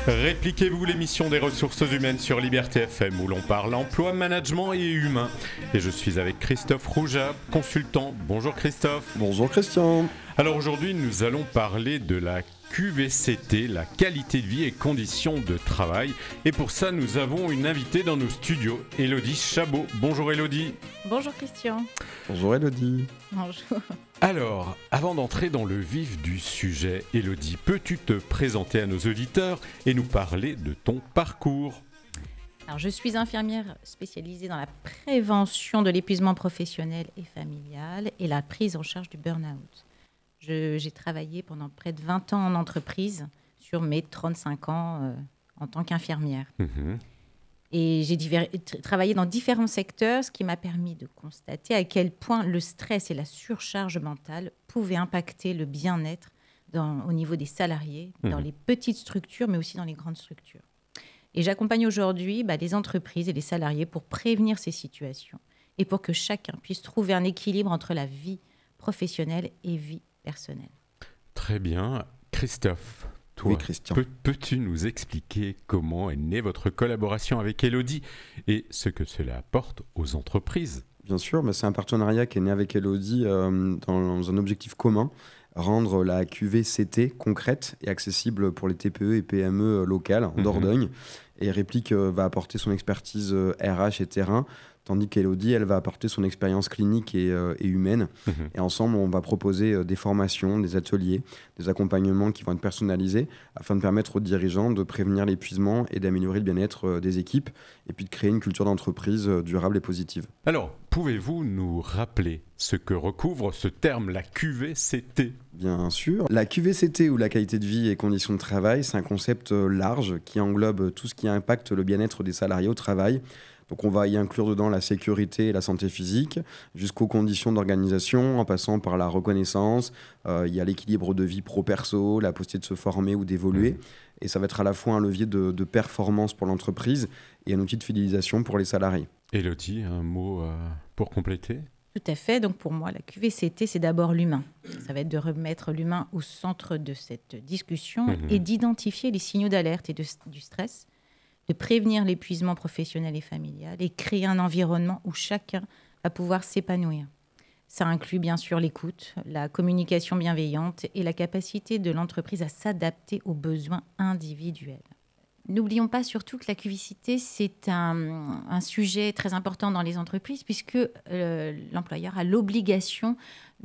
Répliquez-vous l'émission des ressources humaines sur Liberté FM où l'on parle emploi, management et humain. Et je suis avec Christophe Rouja, consultant. Bonjour Christophe. Bonjour Christian. Alors aujourd'hui nous allons parler de la QVCT, la qualité de vie et conditions de travail. Et pour ça nous avons une invitée dans nos studios, Élodie Chabot. Bonjour Élodie. Bonjour Christian. Bonjour Élodie. Bonjour. Alors, avant d'entrer dans le vif du sujet, Élodie, peux-tu te présenter à nos auditeurs et nous parler de ton parcours ? Alors, je suis infirmière spécialisée dans la prévention de l'épuisement professionnel et familial et la prise en charge du burn-out. J'ai travaillé pendant près de 20 ans en entreprise sur mes 35 ans en tant qu'infirmière. Et j'ai travaillé dans différents secteurs, ce qui m'a permis de constater à quel point le stress et la surcharge mentale pouvaient impacter le bien-être au niveau des salariés, dans les petites structures, mais aussi dans les grandes structures. Et j'accompagne aujourd'hui les entreprises et les salariés pour prévenir ces situations et pour que chacun puisse trouver un équilibre entre la vie professionnelle et vie personnelle. Très bien. Christophe, toi, oui, Christian. Peux-tu nous expliquer comment est née votre collaboration avec Élodie et ce que cela apporte aux entreprises ? Bien sûr, c'est un partenariat qui est né avec Élodie dans un objectif commun, rendre la QVCT concrète et accessible pour les TPE et PME locales en Dordogne. Et Réplique va apporter son expertise RH et terrain, tandis qu'Élodie, elle va apporter son expérience clinique et humaine. Et ensemble, on va proposer des formations, des ateliers, des accompagnements qui vont être personnalisés afin de permettre aux dirigeants de prévenir l'épuisement et d'améliorer le bien-être des équipes et puis de créer une culture d'entreprise durable et positive. Alors, pouvez-vous nous rappeler ce que recouvre ce terme, la QVCT ? Bien sûr. La QVCT, ou la qualité de vie et conditions de travail, c'est un concept large qui englobe tout ce qui impacte le bien-être des salariés au travail. Donc on va y inclure dedans la sécurité et la santé physique, jusqu'aux conditions d'organisation, en passant par la reconnaissance. Il y a l'équilibre de vie pro-perso, la possibilité de se former ou d'évoluer. Et ça va être à la fois un levier de performance pour l'entreprise et un outil de fidélisation pour les salariés. Élodie, un mot pour compléter ? Tout à fait. Donc pour moi, la QVCT, c'est d'abord l'humain. Ça va être de remettre l'humain au centre de cette discussion et d'identifier les signaux d'alerte et du stress, de prévenir l'épuisement professionnel et familial et créer un environnement où chacun va pouvoir s'épanouir. Ça inclut bien sûr l'écoute, la communication bienveillante et la capacité de l'entreprise à s'adapter aux besoins individuels. N'oublions pas surtout que la QVCT, c'est un sujet très important dans les entreprises puisque l'employeur a l'obligation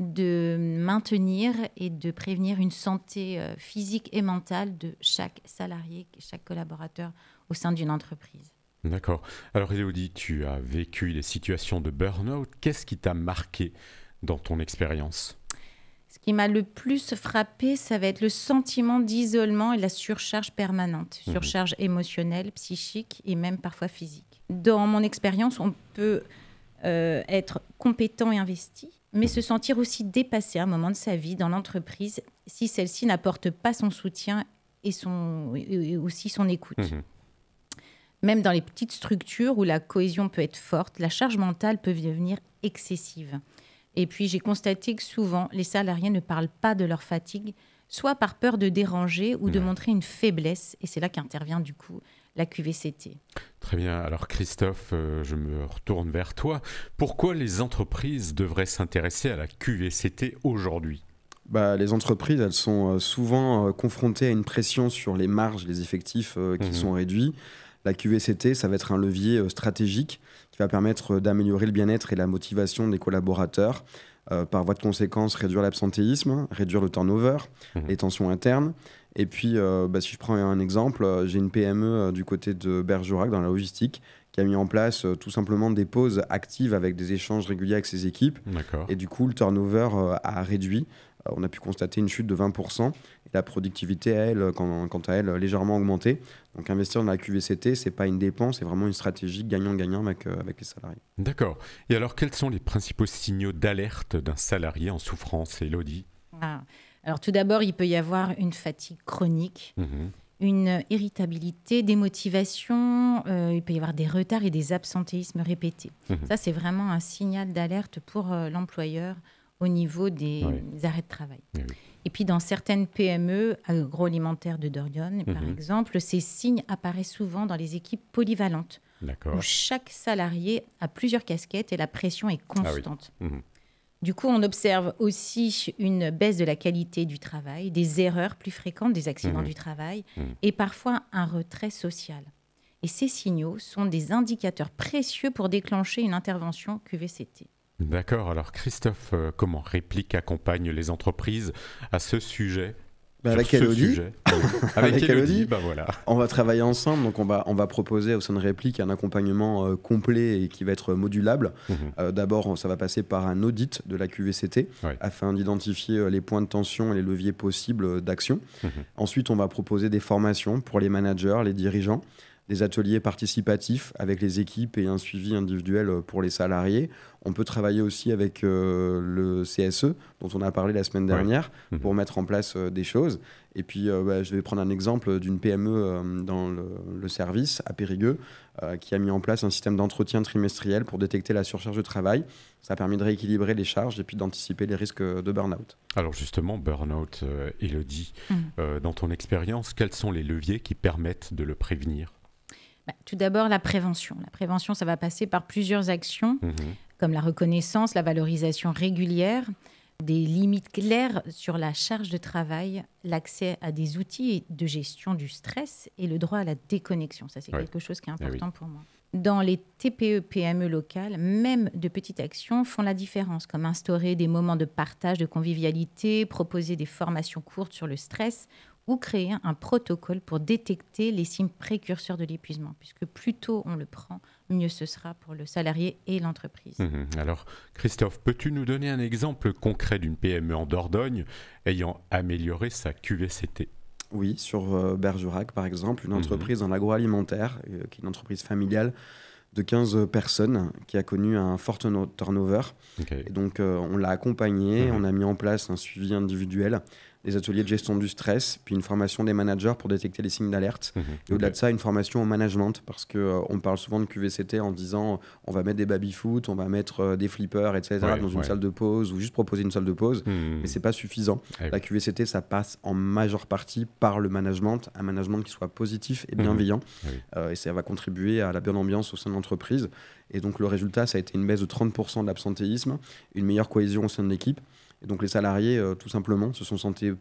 de maintenir et de prévenir une santé physique et mentale de chaque salarié, chaque collaborateur au sein d'une entreprise. D'accord. Alors Élodie, tu as vécu des situations de burn-out. Qu'est-ce qui t'a marqué dans ton expérience ? Ce qui m'a le plus frappé, ça va être le sentiment d'isolement et la surcharge permanente, surcharge émotionnelle, psychique et même parfois physique. Dans mon expérience, on peut être compétent et investi, mais se sentir aussi dépassé à un moment de sa vie dans l'entreprise si celle-ci n'apporte pas son soutien et aussi son écoute. Même dans les petites structures où la cohésion peut être forte, la charge mentale peut devenir excessive. Et puis, j'ai constaté que souvent, les salariés ne parlent pas de leur fatigue, soit par peur de déranger ou de montrer une faiblesse. Et c'est là qu'intervient, du coup, la QVCT. Très bien. Alors, Christophe, je me retourne vers toi. Pourquoi les entreprises devraient s'intéresser à la QVCT aujourd'hui ? Les entreprises, elles sont souvent confrontées à une pression sur les marges, les effectifs qui sont réduits. La QVCT, ça va être un levier stratégique qui va permettre d'améliorer le bien-être et la motivation des collaborateurs. Par voie de conséquence, réduire l'absentéisme, réduire le turnover, les tensions internes. Et puis, si je prends un exemple, j'ai une PME du côté de Bergerac, dans la logistique, qui a mis en place tout simplement des pauses actives avec des échanges réguliers avec ses équipes. D'accord. Et du coup, le turnover a réduit. On a pu constater une chute de 20%. Et la productivité, elle, quant à elle, légèrement augmenté. Donc investir dans la QVCT, ce n'est pas une dépense, c'est vraiment une stratégie gagnant-gagnant avec les salariés. D'accord. Et alors, quels sont les principaux signaux d'alerte d'un salarié en souffrance, Élodie ? Alors tout d'abord, il peut y avoir une fatigue chronique, une irritabilité, des motivations, il peut y avoir des retards et des absentéismes répétés. Ça, c'est vraiment un signal d'alerte pour l'employeur au niveau des arrêts de travail. Et puis, dans certaines PME agroalimentaires de Dordogne, par exemple, ces signes apparaissent souvent dans les équipes polyvalentes, où chaque salarié a plusieurs casquettes et la pression est constante. Ah oui. Du coup, on observe aussi une baisse de la qualité du travail, des erreurs plus fréquentes, des accidents du travail et parfois un retrait social. Et ces signaux sont des indicateurs précieux pour déclencher une intervention QVCT. D'accord. Alors Christophe, comment Réplique accompagne les entreprises à ce sujet Avec Elodie, avec Elodie, voilà. On va travailler ensemble, donc on va proposer au sein de Réplique un accompagnement complet et qui va être modulable. D'abord, ça va passer par un audit de la QVCT afin d'identifier les points de tension et les leviers possibles d'action. Ensuite, on va proposer des formations pour les managers, les dirigeants, des ateliers participatifs avec les équipes et un suivi individuel pour les salariés. On peut travailler aussi avec le CSE, dont on a parlé la semaine dernière, pour mettre en place des choses. Et puis, je vais prendre un exemple d'une PME dans le service à Périgueux, qui a mis en place un système d'entretien trimestriel pour détecter la surcharge de travail. Ça a permis de rééquilibrer les charges et puis d'anticiper les risques de burn-out. Alors justement, burn-out, Élodie, dans ton expérience, quels sont les leviers qui permettent de le prévenir ? Tout d'abord, la prévention. La prévention, ça va passer par plusieurs actions, comme la reconnaissance, la valorisation régulière, des limites claires sur la charge de travail, l'accès à des outils de gestion du stress et le droit à la déconnexion. Ça, c'est quelque chose qui est important pour moi. Dans les TPE-PME locales, même de petites actions font la différence, comme instaurer des moments de partage, de convivialité, proposer des formations courtes sur le stress ou créer un protocole pour détecter les signes précurseurs de l'épuisement, puisque plus tôt on le prend, mieux ce sera pour le salarié et l'entreprise. Alors, Christophe, peux-tu nous donner un exemple concret d'une PME en Dordogne ayant amélioré sa QVCT ? Oui, sur Bergerac, par exemple, une entreprise dans l'agroalimentaire, qui est une entreprise familiale de 15 personnes qui a connu un fort turnover. Et donc, on l'a accompagné, on a mis en place un suivi individuel, des ateliers de gestion du stress, puis une formation des managers pour détecter les signes d'alerte. Et au-delà de ça, une formation au management, parce qu'on parle souvent de QVCT en disant on va mettre des baby-foot, on va mettre des flippers, etc. dans une salle de pause, ou juste proposer une salle de pause, mais c'est pas suffisant. La QVCT, ça passe en majeure partie par le management, un management qui soit positif et bienveillant, et ça va contribuer à la bonne ambiance au sein de l'entreprise. Et donc le résultat, ça a été une baisse de 30% de l'absentéisme, une meilleure cohésion au sein de l'équipe. Et donc les salariés, tout simplement, se sont sentis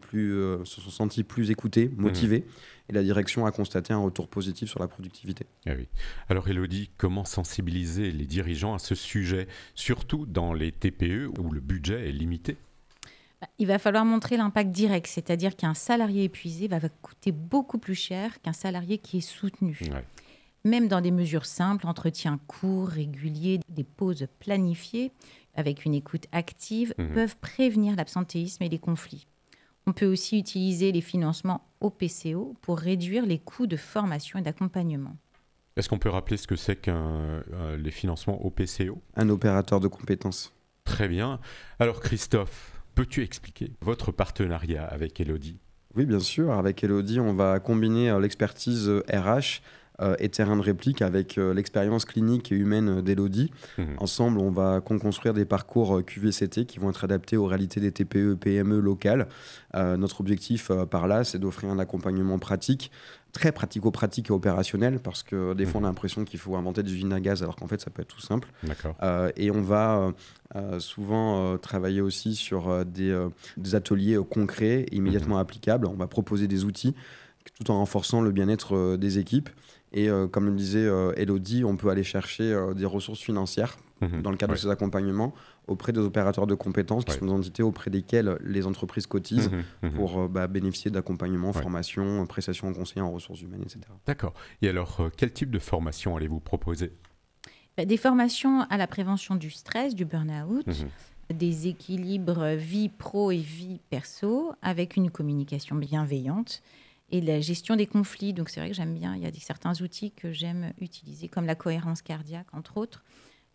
plus écoutés, motivés, et la direction a constaté un retour positif sur la productivité. Ah oui. Alors Élodie, comment sensibiliser les dirigeants à ce sujet, surtout dans les TPE où le budget est limité ? Il va falloir montrer l'impact direct, c'est-à-dire qu'un salarié épuisé va coûter beaucoup plus cher qu'un salarié qui est soutenu. Même dans des mesures simples, entretien court, régulier, des pauses planifiées, avec une écoute active, peuvent prévenir l'absentéisme et les conflits. On peut aussi utiliser les financements OPCO pour réduire les coûts de formation et d'accompagnement. Est-ce qu'on peut rappeler ce que c'est qu'un les financements OPCO ? Un opérateur de compétences. Très bien. Alors Christophe, peux-tu expliquer votre partenariat avec Élodie ? Oui, bien sûr. Avec Élodie, on va combiner l'expertise RH et terrain de réplique avec l'expérience clinique et humaine d'Élodie. Ensemble, on va construire des parcours QVCT qui vont être adaptés aux réalités des TPE, PME locales. Notre objectif par là, c'est d'offrir un accompagnement pratique, très pratico-pratique et opérationnel, parce que des fois, on a l'impression qu'il faut inventer des usines à gaz, alors qu'en fait, ça peut être tout simple. Et on va souvent travailler aussi sur des ateliers concrets, immédiatement applicables. On va proposer des outils tout en renforçant le bien-être des équipes. Et comme le disait Élodie, on peut aller chercher des ressources financières dans le cadre de ces accompagnements auprès des opérateurs de compétences qui sont des entités auprès desquelles les entreprises cotisent pour bénéficier d'accompagnement, formation, prestations en conseil en ressources humaines, etc. D'accord. Et alors, quel type de formation allez-vous proposer ? Des formations à la prévention du stress, du burn-out, des équilibres vie pro et vie perso, avec une communication bienveillante, et la gestion des conflits. Donc c'est vrai que j'aime bien, il y a certains outils que j'aime utiliser, comme la cohérence cardiaque, entre autres.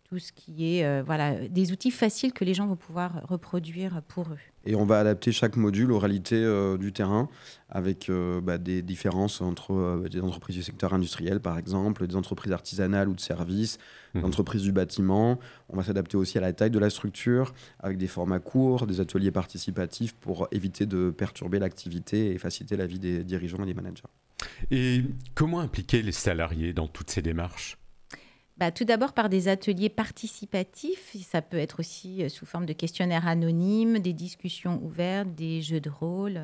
tout ce qui est des outils faciles que les gens vont pouvoir reproduire pour eux. Et on va adapter chaque module aux réalités du terrain avec des différences entre des entreprises du secteur industriel, par exemple, des entreprises artisanales ou de services, des entreprises du bâtiment. On va s'adapter aussi à la taille de la structure avec des formats courts, des ateliers participatifs pour éviter de perturber l'activité et faciliter la vie des dirigeants et des managers. Et comment impliquer les salariés dans toutes ces démarches ? Tout d'abord par des ateliers participatifs, ça peut être aussi sous forme de questionnaires anonymes, des discussions ouvertes, des jeux de rôle,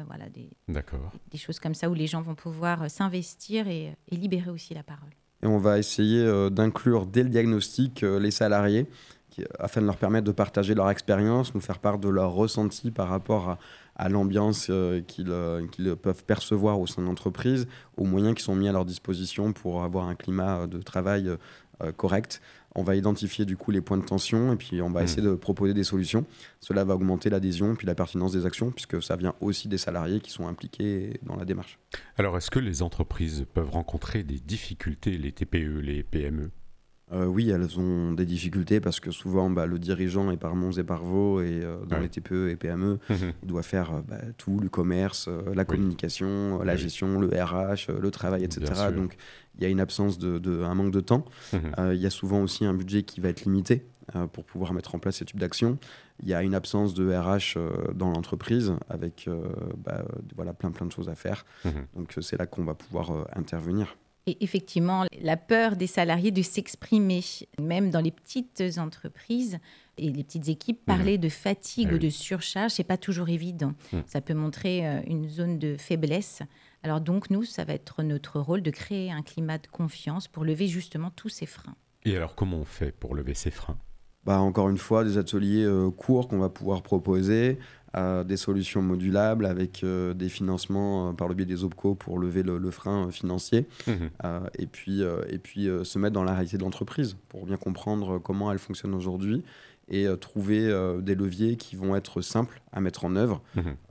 des choses comme ça où les gens vont pouvoir s'investir et libérer aussi la parole. Et on va essayer d'inclure dès le diagnostic les salariés afin de leur permettre de partager leur expérience, nous faire part de leur ressenti par rapport à l'ambiance qu'ils peuvent percevoir au sein de l'entreprise, aux moyens qui sont mis à leur disposition pour avoir un climat de travail correct. On va identifier du coup les points de tension et puis on va essayer de proposer des solutions. Cela va augmenter l'adhésion puis la pertinence des actions puisque ça vient aussi des salariés qui sont impliqués dans la démarche. Alors est-ce que les entreprises peuvent rencontrer des difficultés, les TPE, les PME ? Oui, elles ont des difficultés parce que souvent le dirigeant est par monts et par vaux et dans les TPE et PME, il doit faire tout, le commerce, la communication, la gestion, le RH, le travail, etc. Donc il y a une absence un manque de temps. Il y a souvent aussi un budget qui va être limité pour pouvoir mettre en place ce type d'action. Il y a une absence de RH dans l'entreprise avec plein de choses à faire. Donc c'est là qu'on va pouvoir intervenir. Et effectivement, la peur des salariés de s'exprimer, même dans les petites entreprises et les petites équipes, parler de fatigue ou de surcharge, c'est pas toujours évident. Ça peut montrer une zone de faiblesse. Alors donc, nous, ça va être notre rôle de créer un climat de confiance pour lever justement tous ces freins. Et alors, comment on fait pour lever ces freins ? Encore une fois, des ateliers courts qu'on va pouvoir proposer, des solutions modulables avec des financements par le biais des OPCO pour lever le frein financier et puis se mettre dans la réalité de l'entreprise pour bien comprendre comment elle fonctionne aujourd'hui et trouver des leviers qui vont être simples à mettre en œuvre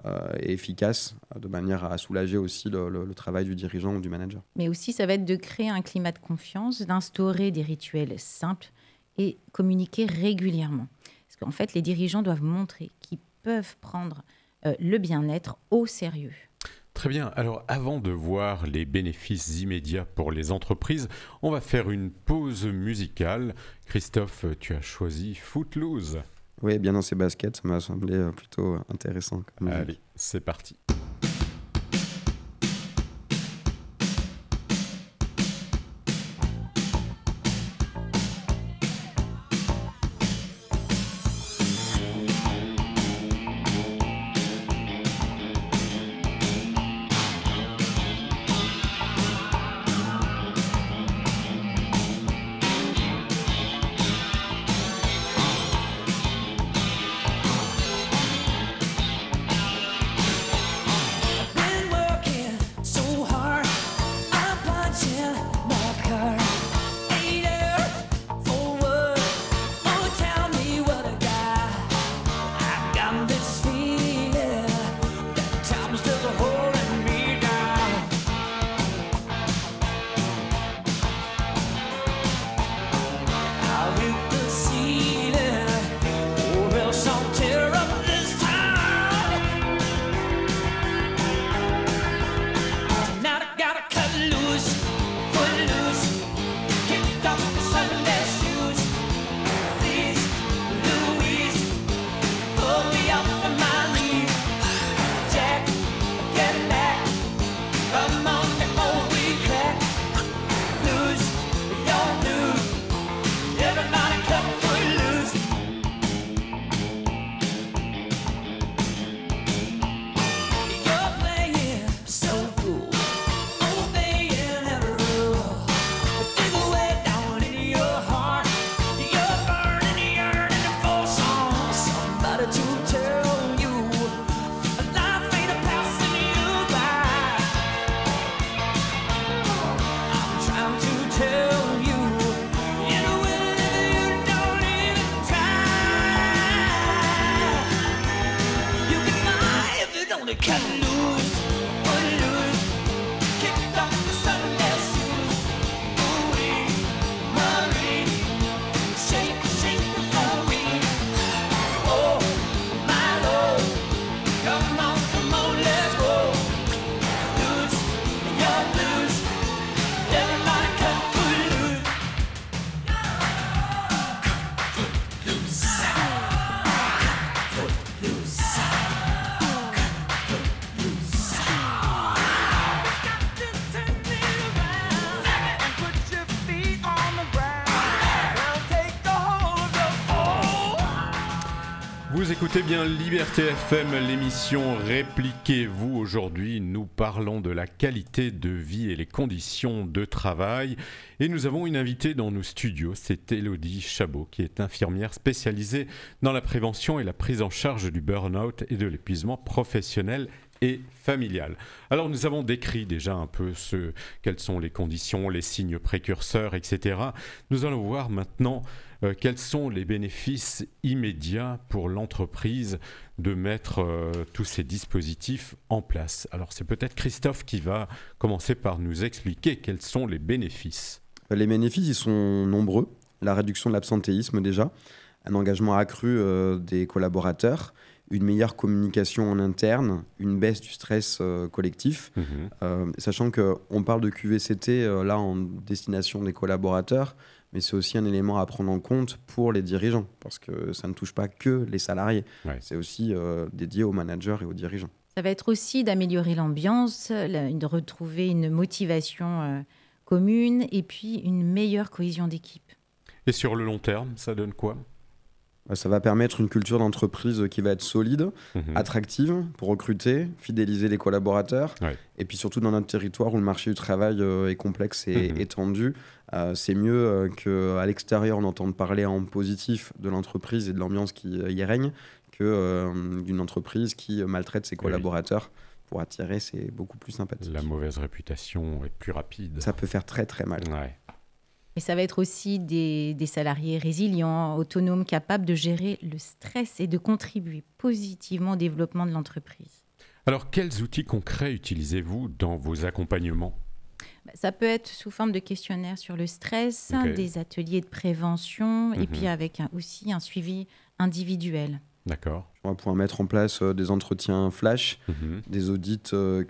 et efficaces de manière à soulager aussi le travail du dirigeant ou du manager. Mais aussi, ça va être de créer un climat de confiance, d'instaurer des rituels simples et communiquer régulièrement. Parce qu'en fait, les dirigeants doivent montrer qu'ils peuvent prendre le bien-être au sérieux. Très bien. Alors, avant de voir les bénéfices immédiats pour les entreprises, on va faire une pause musicale. Christophe, tu as choisi Footloose. Oui, bien dans ses baskets, ça m'a semblé plutôt intéressant. Allez, c'est parti. écoutez bien Liberté FM, l'émission Répliquez-vous. Aujourd'hui, nous parlons de la qualité de vie et les conditions de travail. Et nous avons une invitée dans nos studios, c'est Élodie Chabot, qui est infirmière spécialisée dans la prévention et la prise en charge du burn-out et de l'épuisement professionnel et familial. Alors nous avons décrit déjà un peu quelles sont les conditions, les signes précurseurs, etc. Nous allons voir maintenant quels sont les bénéfices immédiats pour l'entreprise de mettre tous ces dispositifs en place. Alors c'est peut-être Christophe qui va commencer par nous expliquer quels sont les bénéfices. Les bénéfices, ils sont nombreux. La réduction de l'absentéisme déjà, un engagement accru des collaborateurs, une meilleure communication en interne, une baisse du stress collectif. Sachant qu'on parle de QVCT là en destination des collaborateurs, mais c'est aussi un élément à prendre en compte pour les dirigeants, parce que ça ne touche pas que les salariés. Ouais. C'est aussi dédié aux managers et aux dirigeants. Ça va être aussi d'améliorer l'ambiance, de retrouver une motivation commune et puis une meilleure cohésion d'équipe. Et sur le long terme, ça donne quoi ? Ça va permettre une culture d'entreprise qui va être solide, attractive pour recruter, fidéliser les collaborateurs. Ouais. Et puis surtout dans notre territoire où le marché du travail est complexe et étendu, c'est mieux qu'à l'extérieur on entende parler en positif de l'entreprise et de l'ambiance qui y règne que d'une entreprise qui maltraite ses collaborateurs. Oui. Pour attirer, c'est beaucoup plus sympathique. La mauvaise réputation est plus rapide. Ça peut faire très très mal. Ouais. Et ça va être aussi des salariés résilients, autonomes, capables de gérer le stress et de contribuer positivement au développement de l'entreprise. Alors, quels outils concrets utilisez-vous dans vos accompagnements ? Ça peut être sous forme de questionnaires sur le stress, des ateliers de prévention et puis avec aussi un suivi individuel. D'accord. On va pouvoir mettre en place des entretiens flash, des audits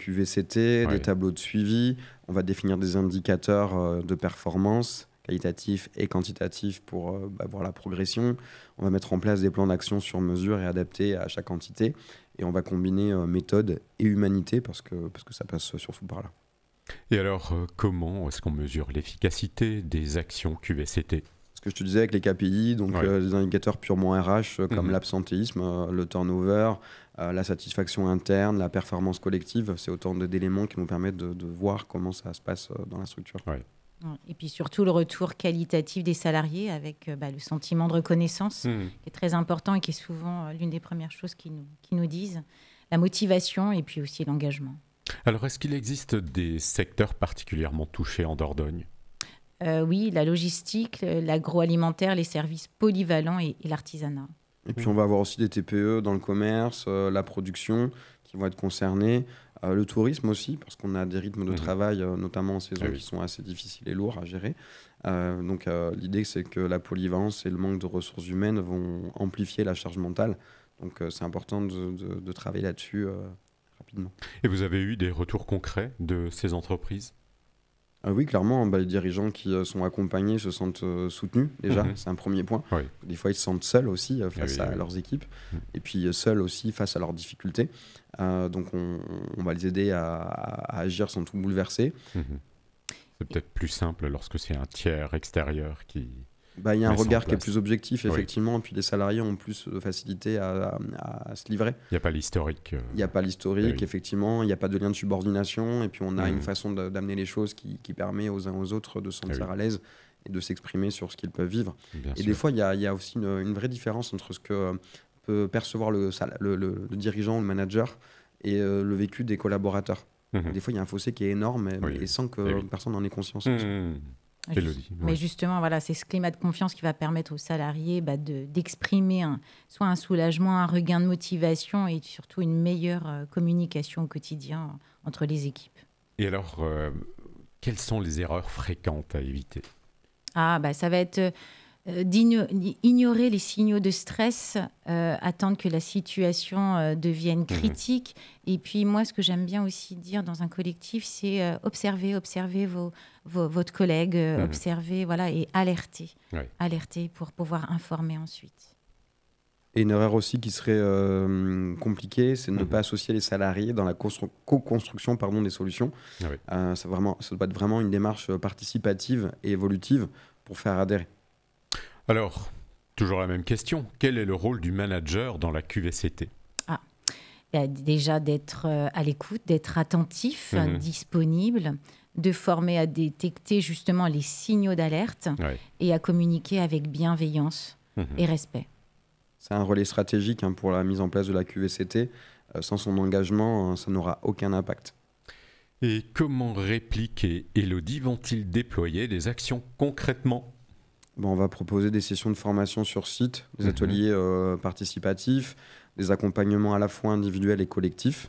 QVCT, des tableaux de suivi. On va définir des indicateurs de performance qualitatifs et quantitatifs pour voir la progression. On va mettre en place des plans d'action sur mesure et adaptés à chaque entité. Et on va combiner méthode et humanité parce que ça passe surtout par là. Et alors, comment est-ce qu'on mesure l'efficacité des actions QVCT ? Ce que je te disais avec les KPI, donc des indicateurs purement RH comme l'absentéisme, le turnover, la satisfaction interne, la performance collective, c'est autant d'éléments qui nous permettent de voir comment ça se passe dans la structure. Ouais. Et puis surtout le retour qualitatif des salariés avec le sentiment de reconnaissance qui est très important et qui est souvent l'une des premières choses qu'ils nous disent, la motivation et puis aussi l'engagement. Alors est-ce qu'il existe des secteurs particulièrement touchés en Dordogne ? Oui, la logistique, l'agroalimentaire, les services polyvalents et l'artisanat. Et puis on va avoir aussi des TPE dans le commerce, la production qui vont être concernés, le tourisme aussi, parce qu'on a des rythmes de travail, notamment en saison, qui sont assez difficiles et lourds à gérer. Donc l'idée, c'est que la polyvalence et le manque de ressources humaines vont amplifier la charge mentale. Donc c'est important de travailler là-dessus rapidement. Et vous avez eu des retours concrets de ces entreprises ? Oui, clairement, les dirigeants qui sont accompagnés se sentent soutenus, déjà, c'est un premier point. Oui. Des fois, ils se sentent seuls aussi face à leurs équipes, et puis seuls aussi face à leurs difficultés. Donc, on va les aider à agir sans tout bouleverser. C'est peut-être plus simple lorsque c'est un tiers extérieur qui... Il y a un regard qui est plus objectif, effectivement, et puis les salariés ont plus de facilité à se livrer. Il n'y a pas l'historique. Il n'y a pas l'historique, effectivement, il n'y a pas de lien de subordination, et puis on a une façon d'amener les choses qui permet aux uns aux autres de se sentir à l'aise et de s'exprimer sur ce qu'ils peuvent vivre. Bien sûr. Des fois, il y a aussi une vraie différence entre ce que peut percevoir le dirigeant ou le manager et le vécu des collaborateurs. Des fois, il y a un fossé qui est énorme et sans que personne n'en ait conscience. Mais justement, c'est ce climat de confiance qui va permettre aux salariés d'exprimer soit un soulagement, un regain de motivation et surtout une meilleure communication au quotidien entre les équipes. Et alors, quelles sont les erreurs fréquentes à éviter ? Ça va être d'ignorer les signaux de stress, attendre que la situation devienne critique. Et puis moi, ce que j'aime bien aussi dire dans un collectif, c'est observer votre collègue, observer et alerter. Alerter pour pouvoir informer ensuite. Et une erreur aussi qui serait compliquée, c'est de ne pas associer les salariés dans la co-construction des solutions. Ça doit être vraiment une démarche participative et évolutive pour faire adhérer. Alors, Toujours la même question. Quel est le rôle du manager dans la QVCT ? Déjà d'être à l'écoute, d'être attentif, disponible, de former à détecter justement les signaux d'alerte et à communiquer avec bienveillance et respect. C'est un relais stratégique pour la mise en place de la QVCT. Sans son engagement, ça n'aura aucun impact. Et comment Réplique et Elodie vont-ils déployer des actions concrètement ? On va proposer des sessions de formation sur site, des ateliers participatifs, des accompagnements à la fois individuels et collectifs.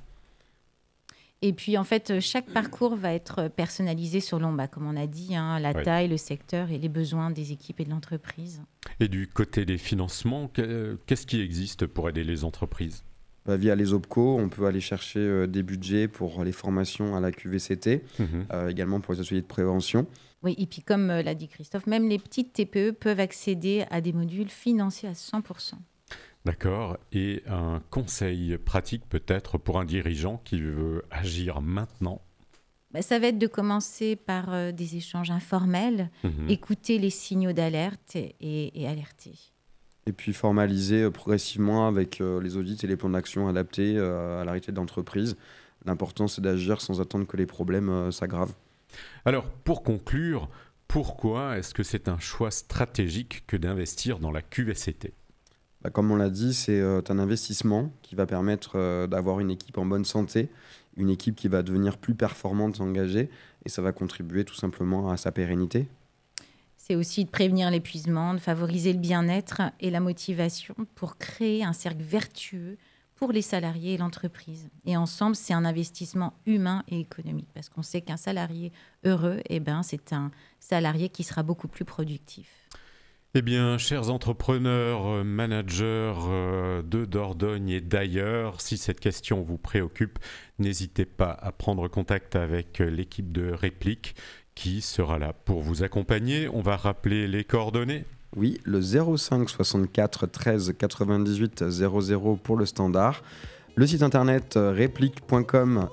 Et puis, en fait, chaque parcours va être personnalisé selon, comme on a dit, la taille, le secteur et les besoins des équipes et de l'entreprise. Et du côté des financements, qu'est-ce qui existe pour aider les entreprises ? Via les OPCO, on peut aller chercher des budgets pour les formations à la QVCT, également pour les ateliers de prévention. Oui, et puis comme l'a dit Christophe, même les petites TPE peuvent accéder à des modules financés à 100%. D'accord. Et un conseil pratique peut-être pour un dirigeant qui veut agir maintenant ? Ça va être de commencer par des échanges informels, écouter les signaux d'alerte et alerter. Et puis formaliser progressivement avec les audits et les plans d'action adaptés à la réalité de l'entreprise. L'important, c'est d'agir sans attendre que les problèmes s'aggravent. Alors, pour conclure, pourquoi est-ce que c'est un choix stratégique que d'investir dans la QVCT ? Comme on l'a dit, c'est un investissement qui va permettre d'avoir une équipe en bonne santé, une équipe qui va devenir plus performante, engagée, et ça va contribuer tout simplement à sa pérennité. C'est aussi de prévenir l'épuisement, de favoriser le bien-être et la motivation pour créer un cercle vertueux pour les salariés et l'entreprise. Et ensemble, c'est un investissement humain et économique, parce qu'on sait qu'un salarié heureux, c'est un salarié qui sera beaucoup plus productif. Eh bien, chers entrepreneurs, managers de Dordogne et d'ailleurs, si cette question vous préoccupe, n'hésitez pas à prendre contact avec l'équipe de Réplique qui sera là pour vous accompagner. On va rappeler les coordonnées. Oui, le 05 64 13 98 00 pour le standard. Le site internet réplique.com,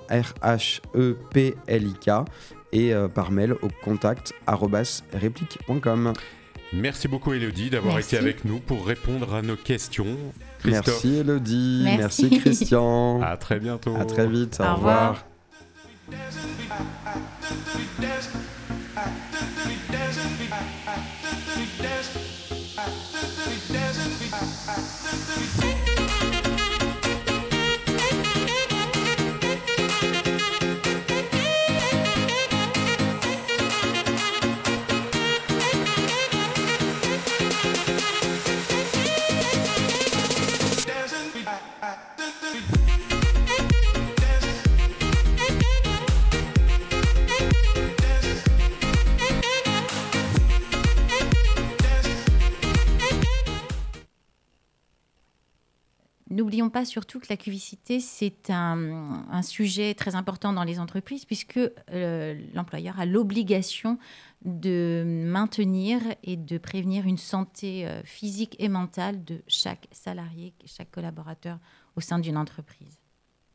RHEPLIK, et par mail au contact@réplique.com. Merci beaucoup Elodie d'avoir été avec nous pour répondre à nos questions. Christophe. Merci Elodie, merci Christian. À très bientôt. À très vite, au revoir. N'oublions pas surtout que la QVCT, c'est un sujet très important dans les entreprises puisque l'employeur a l'obligation de maintenir et de prévenir une santé physique et mentale de chaque salarié, chaque collaborateur au sein d'une entreprise.